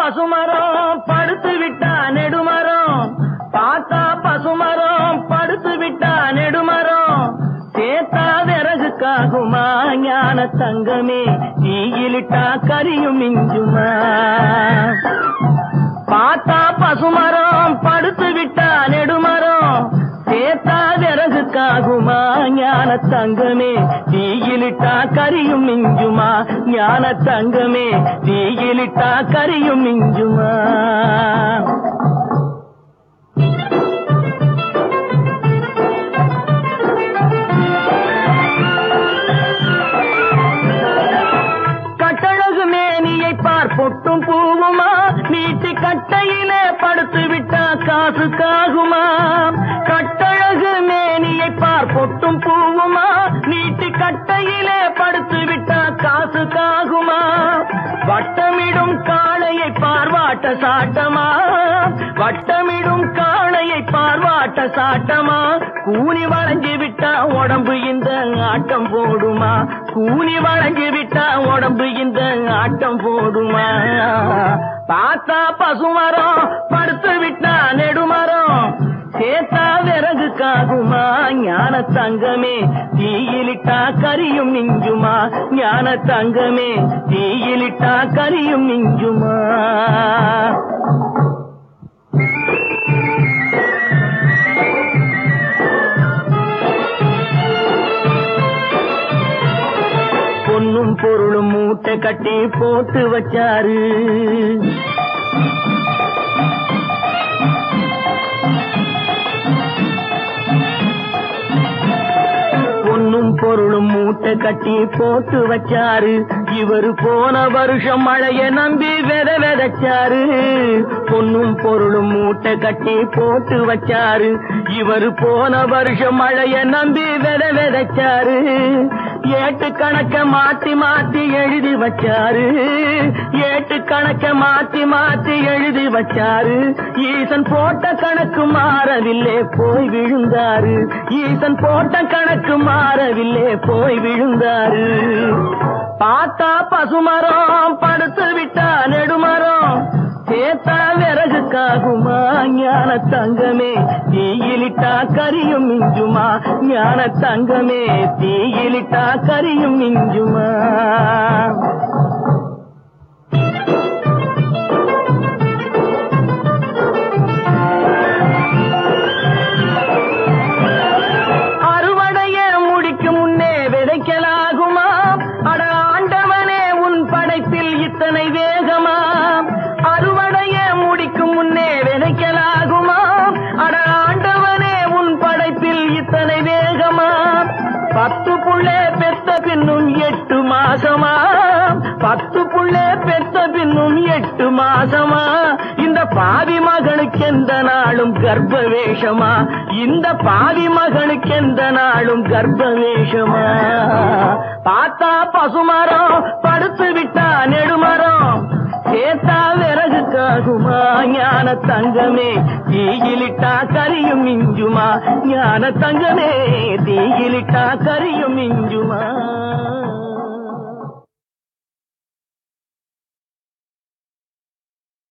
பசுமரம் படுத்து விட்டா நெடுமரம், பார்த்தா பசுமரம் படுத்து விட்டா நெடுமரம், சேத்தா விறகுக்காகுமா ஞான தங்கமே, தீயிலிட்டா கரியும் மிஞ்சுமா. பார்த்தா பசுமரம் படுத்து விட்டா நெடுமரம், சேத்தா விறகுக்காகுமா ஞான தங்கமே, தீயிலிட்டா கரியும் மிஞ்சுமா. ஞான தங்கமே, தீயிலிட்டா கரியும் மிஞ்சுமா. கட்டழகு மேனியை பார் பொட்டும் பூவுமா, நீட்டி கட்டையிலே படுத்து விட்டா காசுக்காகுமா. கட்டழகு மேனியை பார் பொட்டும் பூவுமா, நீட்டி கட்டையிலே படுத்து விட்டா காசுக்காகுமா. வட்டமிடும் காளையை பார்வாட்ட சாட்டமா, வட்டமிடும் காளையை பார்வாட்ட சாட்டமா. கூனி வளைஞ்சு விட்டா உடம்பு இந்த ஆட்டம் போடுமா, கூனி வளைஞ்சு விட்டா உடம்பு இந்த ஆட்டம் போடுமா. பார்த்தா பசுமரம் படுத்து விட்டா நெடுமரம், சேத்தா விறகுக்காகுமா ஞான தங்கமே, தீயிலிட்டா கரியும் மிஞ்சுமா. ஞான தங்கமே, தீயிலிட்டா கரியும் மிஞ்சுமா. பொன்னும் பொருளும் மூட்டை கட்டி போட்டு வச்சாரு, பொன்னும் பொருளும் மூட்டை கட்டி போட்டு வச்சாரு. இவரு போன வருஷம் மழைய நம்பி விதைச்சாரு. பொன்னும் பொருளும் மூட்டை கட்டி போட்டு வச்சாரு. இவரு போன வருஷம் மழைய நம்பி விதைச்சாரு. ஏட்டு கணக்க மாத்தி மாத்தி எழுதி வச்சாரு, ஏட்டு கணக்க மாத்தி மாத்தி எழுதி வச்சாரு. ஈசன் போட்ட கணக்கு மாறவில்லை போய் விழுந்தாரு, ஈசன் போட்ட கணக்கு மாறவில்லை போய் விழுந்தாரு. பார்த்தா பசுமரம் படுத்து விட்டா நெடுமரம், சேத்தா விறகுக்காகுமா ஞான தங்கமே, தீயிலிட்டா கரியும் மிஞ்சுமா. ஞான தங்கமே, தீயிலிட்டா கரியும் மிஞ்சுமா. அறுவடைய முடிக்கும் முன்னே விதைக்கலாகுமா, அட ஆண்டவனே உன் படைப்பில் இத்தனை வேகமா. அறுவடைய முடிக்கும் முன்னே விதைக்கலாகுமா, அட ஆண்டவனே உன் படைப்பில் இத்தனை வேகமா. 10 புள்ளே பெத்த பின்னும் 8 மாசமா, 10 புள்ளே பெத்த பின்னும் 8 மாசமா. இந்த பாவி மகனுக்கு எந்த நாளும் கர்ப்ப வேஷமா, இந்த பாவி மகனுக்கு எந்த நாளும் கர்ப்ப வேஷமா. பார்த்தா பசுமரம் படுத்து விட்டா நெடுமரம், சேத்தா விறகுக்காகுமா ஞான தங்கமே, தீயிலிட்டா கரியும் மிஞ்சுமா. ஞான தங்கமே, தீயிலிட்டா கரியும் மிஞ்சுமா.